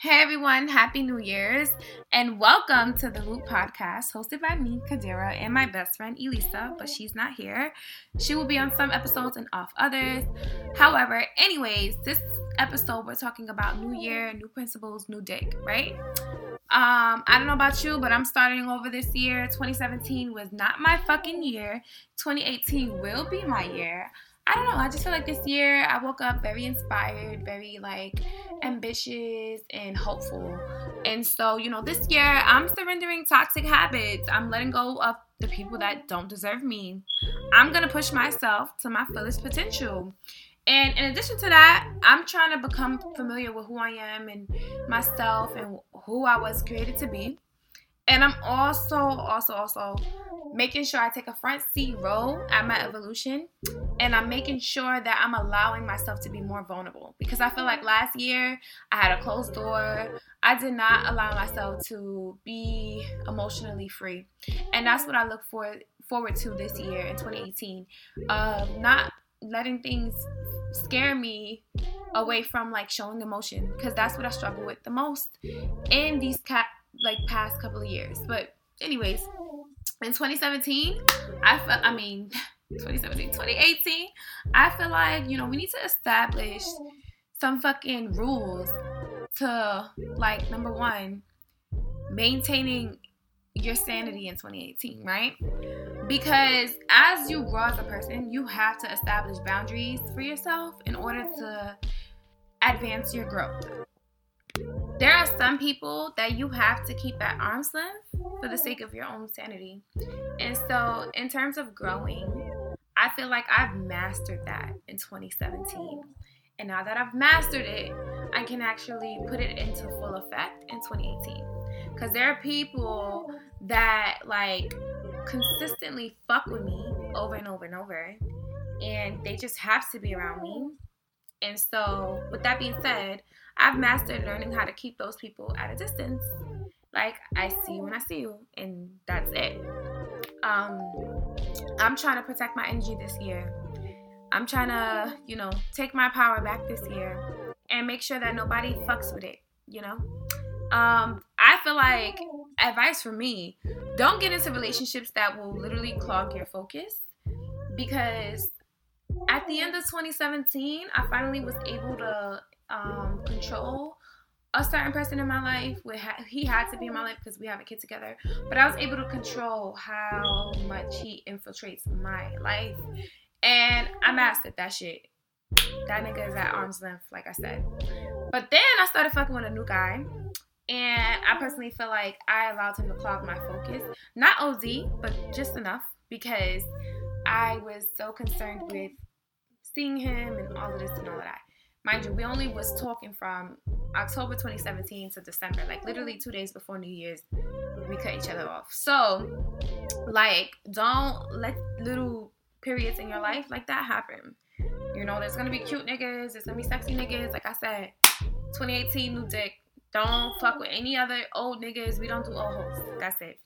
Hey everyone, Happy New Year's and welcome to the Loop Podcast hosted by me, Kadira, and my best friend Elisa, but she's not here. She will be on some episodes and off others. However, anyways, this episode we're talking about new year, new principles, new dick, right? I don't know about you, but I'm starting over this year. 2017 was not my fucking year. 2018 will be my year. I don't know. I just feel like this year I woke up very inspired, very ambitious and hopeful. And so, this year I'm surrendering toxic habits. I'm letting go of the people that don't deserve me. I'm going to push myself to my fullest potential. And in addition to that, I'm trying to become familiar with who I am and myself and who I was created to be. And I'm also making sure I take a front seat role at my evolution. And I'm making sure that I'm allowing myself to be more vulnerable. Because I feel like last year I had a closed door. I did not allow myself to be emotionally free. And that's what I look forward to this year in 2018. Not letting things scare me away from showing emotion. Because that's what I struggle with the most in these past couple of years. But anyways, in 2018, I feel like, we need to establish some fucking rules to, number one, maintaining your sanity in 2018, right? Because as you grow as a person, you have to establish boundaries for yourself in order to advance your growth. There are some people that you have to keep at arm's length for the sake of your own sanity. And so in terms of growing, I feel like I've mastered that in 2017. And now that I've mastered it, I can actually put it into full effect in 2018. Because there are people that consistently fuck with me over and over and over. And they just have to be around me. And so with that being said, I've mastered learning how to keep those people at a distance. I see you when I see you, and that's it. I'm trying to protect my energy this year. I'm trying to, take my power back this year and make sure that nobody fucks with it, I feel like advice for me, don't get into relationships that will literally clog your focus, because at the end of 2017, I finally was able to control a certain person in my life. He had to be in my life because we have a kid together, but I was able to control how much he infiltrates my life, and I mastered that shit. That nigga is at arm's length, like I said. But then I started fucking with a new guy, and I personally feel like I allowed him to clog my focus. Not OZ, but just enough, because I was so concerned with seeing him and all of this and all of that. Mind you, we only was talking from October 2017 to December, literally 2 days before New Year's, we cut each other off. So, don't let little periods in your life like that happen. There's gonna be cute niggas, there's gonna be sexy niggas. Like I said, 2018, new dick. Don't fuck with any other old niggas. We don't do old hoes. That's it.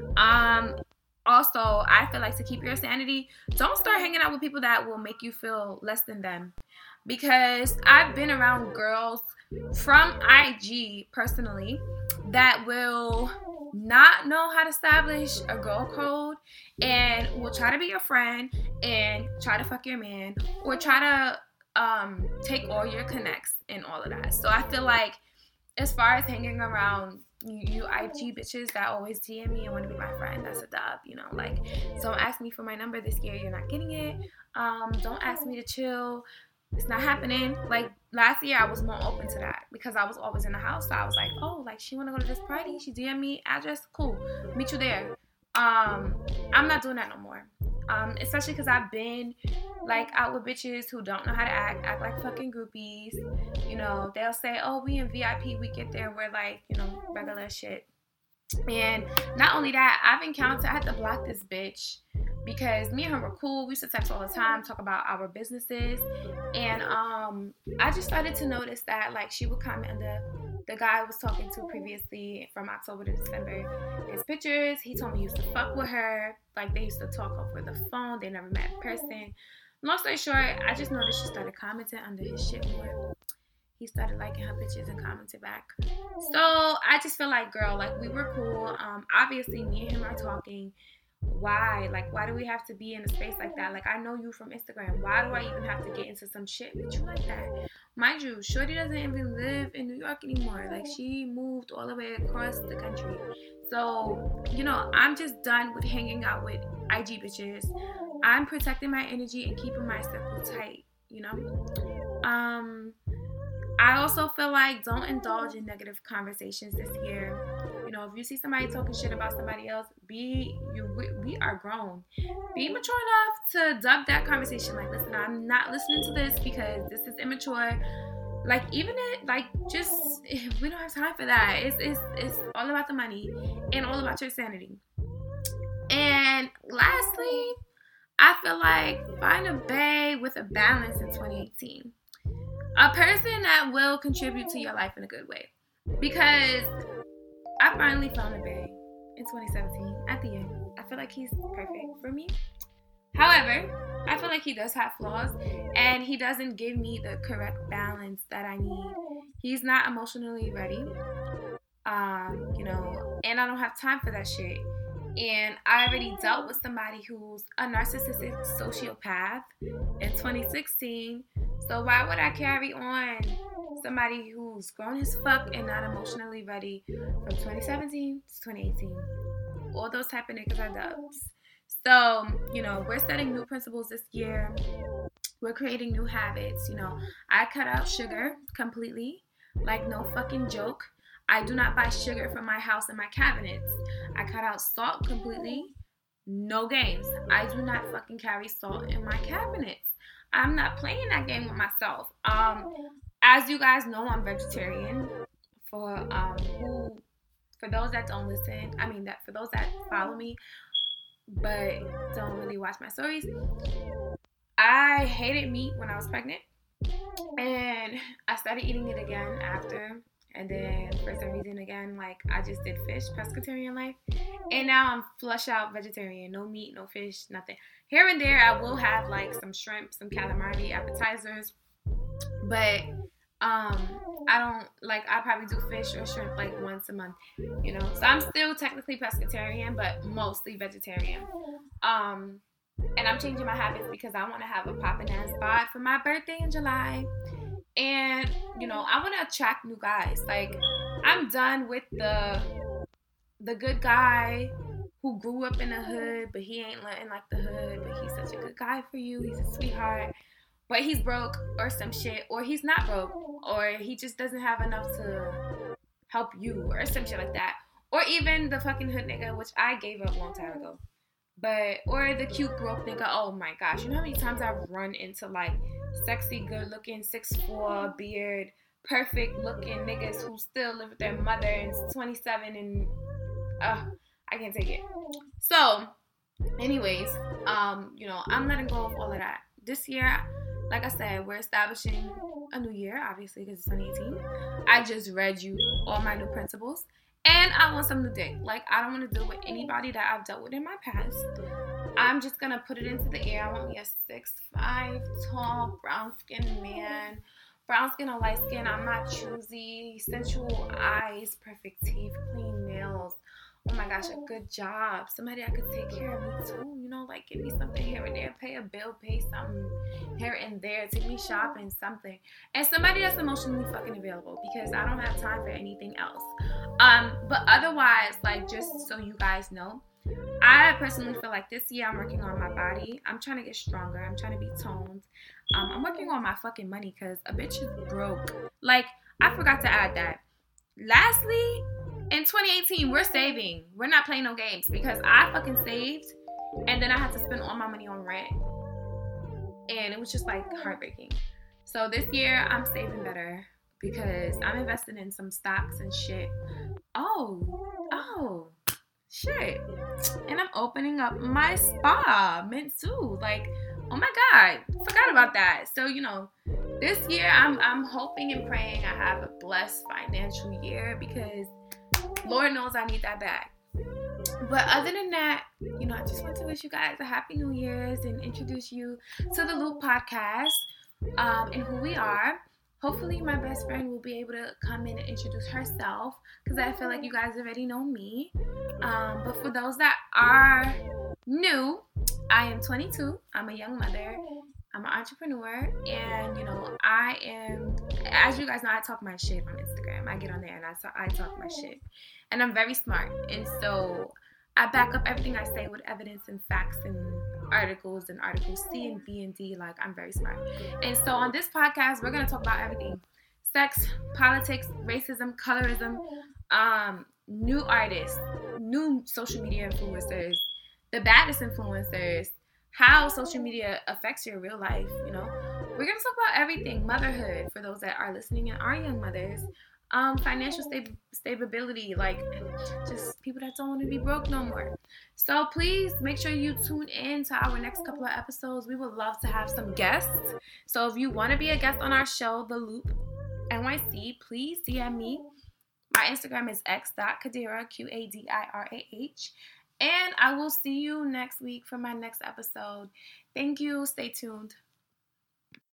Also, I feel like to keep your sanity, don't start hanging out with people that will make you feel less than them. Because I've been around girls from IG personally that will not know how to establish a girl code and will try to be your friend and try to fuck your man or try to take all your connects and all of that. So I feel like as far as hanging around you IG bitches that always DM me and want to be my friend, that's a dub, don't ask me for my number this year, you're not getting it. Don't ask me to chill. It's not happening. Last year, I was more open to that because I was always in the house. So I was like, oh, she want to go to this party. She DM me address. Cool. Meet you there. I'm not doing that no more. Especially because I've been, out with bitches who don't know how to act like fucking groupies. They'll say, oh, we in VIP. We get there. We're regular shit. And not only that, I had to block this bitch because me and her were cool. We used to text all the time, talk about our businesses. And I just started to notice that she would comment under the guy I was talking to previously from October to December, his pictures. He told me he used to fuck with her. They used to talk over the phone. They never met in person. Long story short, I just noticed she started commenting under his shit more. he started liking her pictures and commented back. So I just feel like, girl, like we were cool. Obviously me and him are talking. Why? Like, why do we have to be in a space like that? Like, I know you from Instagram. Why do I even have to get into some shit with you like that? Mind you, Shorty doesn't even live in New York anymore. Like, she moved all the way across the country. So, you know, I'm just done with hanging out with IG bitches. I'm protecting my energy and keeping my circle tight, you know? I also feel like don't indulge in negative conversations this year. You know, if you see somebody talking shit about somebody else, we are grown. Be mature enough to dub that conversation. Like, listen, I'm not listening to this because this is immature. Like, even it, like, just, we don't have time for that. It's all about the money and all about your sanity. And lastly, I feel like find a bae with a balance in 2018. A person that will contribute to your life in a good way. Because I finally found a bae in 2017 at the end. I feel like he's perfect for me. However, I feel like he does have flaws and he doesn't give me the correct balance that I need. He's not emotionally ready. You know, and I don't have time for that shit. And I already dealt with somebody who's a narcissistic sociopath in 2016. So why would I carry on somebody who's grown as fuck and not emotionally ready from 2017 to 2018? All those type of niggas are dubs. So, you know, we're setting new principles this year. We're creating new habits. You know, I cut out sugar completely, like no fucking joke. I do not buy sugar from my house and my cabinets. I cut out salt completely. No games. I do not fucking carry salt in my cabinets. I'm not playing that game with myself. As you guys know, I'm vegetarian. For those that don't listen, for those that follow me but don't really watch my stories, I hated meat when I was pregnant, and I started eating it again after. And then for some reason again, like I just did fish, pescatarian life. And now I'm flush out vegetarian. No meat, no fish, nothing. Here and there I will have like some shrimp, some calamari appetizers. But I probably do fish or shrimp like once a month, you know. So I'm still technically pescatarian, but mostly vegetarian. And I'm changing my habits because I want to have a poppin' ass bod for my birthday in July. And, you know, I want to attract new guys. Like, I'm done with the good guy who grew up in the hood, but he ain't nothing like the hood, but he's such a good guy for you. He's a sweetheart, but he's broke or some shit, or he's not broke, or he just doesn't have enough to help you or some shit like that. Or even the fucking hood nigga, which I gave up a long time ago. Or the cute broke nigga. Oh my gosh, you know how many times I've run into like sexy, good looking, 6'4", beard, perfect looking niggas who still live with their mother and is 27 and I can't take it. So anyways, you know, I'm letting go of all of that. This year, like I said, we're establishing a new year, obviously, because it's 2018. I just read you all my new principles. And I want some new dick. Like, I don't want to deal with anybody that I've dealt with in my past. I'm just going to put it into the air. I want me a 6'5", tall, brown-skinned man. Brown skin or light skin, I'm not choosy. Sensual eyes, perfect teeth, clean nails. Oh my gosh, a good job. Somebody that could take care of me too. You know, like give me something here and there. Pay a bill, pay something here and there. Take me shopping, something. And somebody that's emotionally fucking available because I don't have time for anything else. But otherwise, like just so you guys know, I personally feel like this year I'm working on my body. I'm trying to get stronger. I'm trying to be toned. I'm working on my fucking money because a bitch is broke. Like, I forgot to add that. Lastly, in 2018, we're saving. We're not playing no games because I fucking saved and then I had to spend all my money on rent. And it was just like heartbreaking. So this year, I'm saving better because I'm investing in some stocks and shit. Oh, shit. And I'm opening up my spa, mint too. Like, oh my God, forgot about that. So, you know, this year I'm hoping and praying I have a blessed financial year because Lord knows I need that back. But other than that, you know, I just want to wish you guys a happy New Year's and introduce you to the Loop podcast and who we are. hopefully my best friend will be able to come in and introduce herself, because I feel like you guys already know me. But for those that are new, I am 22. I'm a young mother. I'm an entrepreneur, and I am, as you guys know, I talk my shit on Instagram. I get on there and I talk my shit, and I'm very smart, and so I back up everything I say with evidence and facts and articles C and B and D. Like, I'm very smart, and so on this podcast, we're gonna talk about everything: sex, politics, racism, colorism, new artists, new social media influencers, the baddest influencers, how social media affects your real life. We're gonna talk about everything: motherhood for those that are listening and are young mothers, financial stability, like just people that don't want to be broke no more. So please make sure you tune in to our next couple of episodes. We would love to have some guests. So if you want to be a guest on our show, The Loop NYC, please DM me. My Instagram is x.kadira, QADIRAH. And I will see you next week for my next episode. Thank you. Stay tuned.